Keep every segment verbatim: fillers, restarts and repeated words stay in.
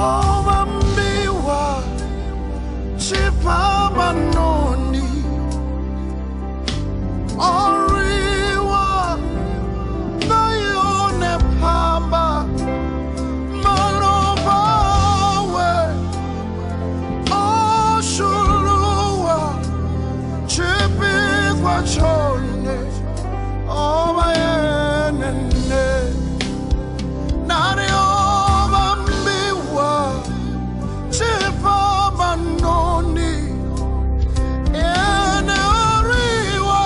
Ovambiwa Chipamanoni Oriwa Nayone Pamba Malobawe Oshulua Chipikwa Chone Omayenene Nari Ovambiwa Chipamanoni Ene Oriwa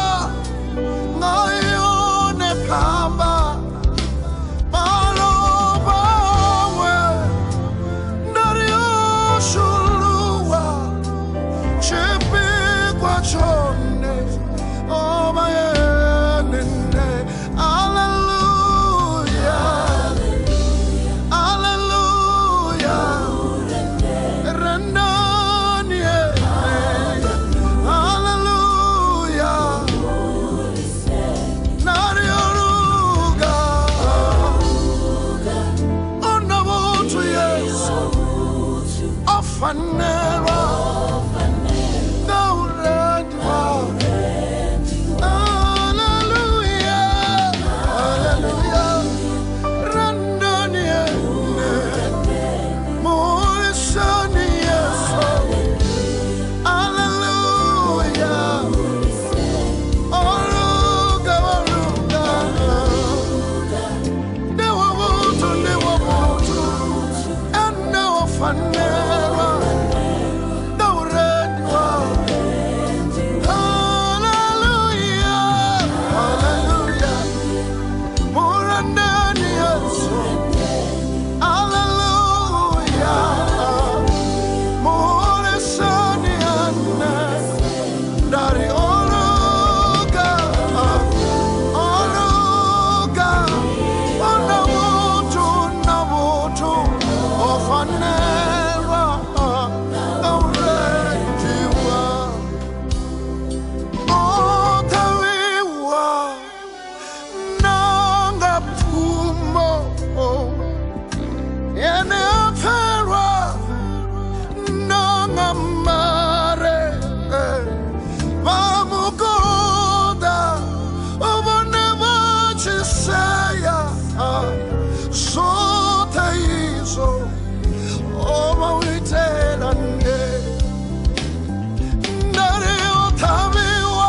Nayone Pamba Malobawe Nari Oshulua Chipikwa Chone Omayenene Hallelujah Hallelujah Renanie Hallelujah Narioruga Onabutu Yesu Ofanera Naurendwa Hallelujah Hallelujah Renanie Morisani Yesu Hallelujah Oruga Oruga Newabutu Newabutu And Newafanera Naurendwa Hallelujah Hallelujah Morandani Yesu Hallelujah Morisani Anna Dari Oruga Oruga Onabutu Nabutu Ofanera Nauretiwa Otawiwa Nanga Pumo Ene Pera Nanga Mare Vamugoda Oboneva Chisaya Sota Iso Oma Witelande Nare Otawiwa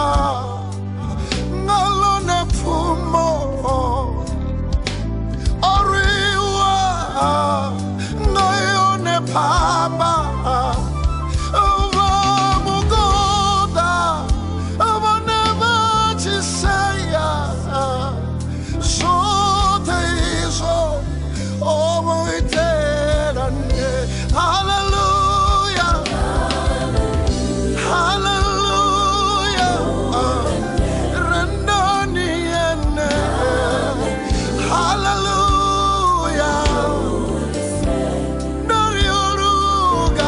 Ngalone Pumo Oriwa Nayone Pamba Vamugoda Oboneva Chisaya Sota Iso Oma Witelande Hallelujah Hallelujah Rendani ene Hallelujah Narioruga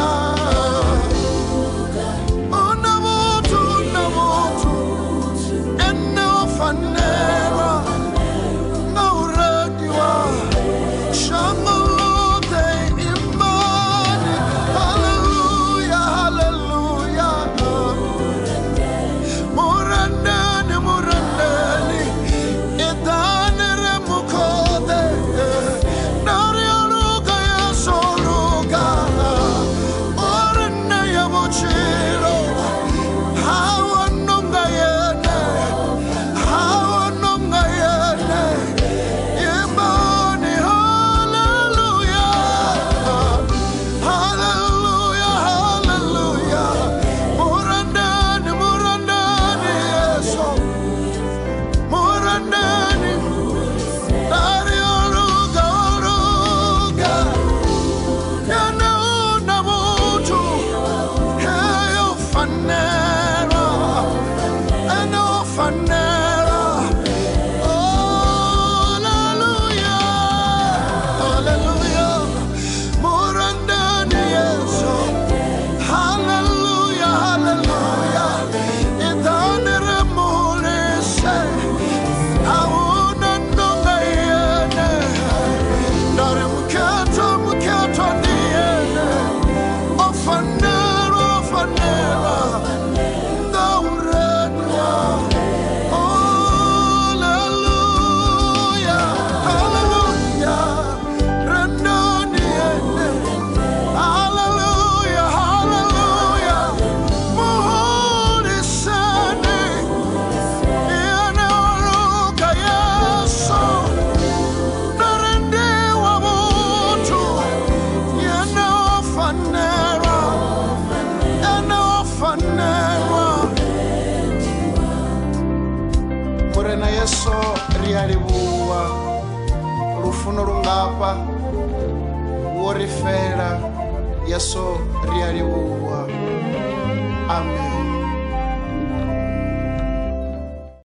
fanelwa Murena Yesu rialibuwa Lufuno lungapa Worifera Yesu rialibuwa Amen.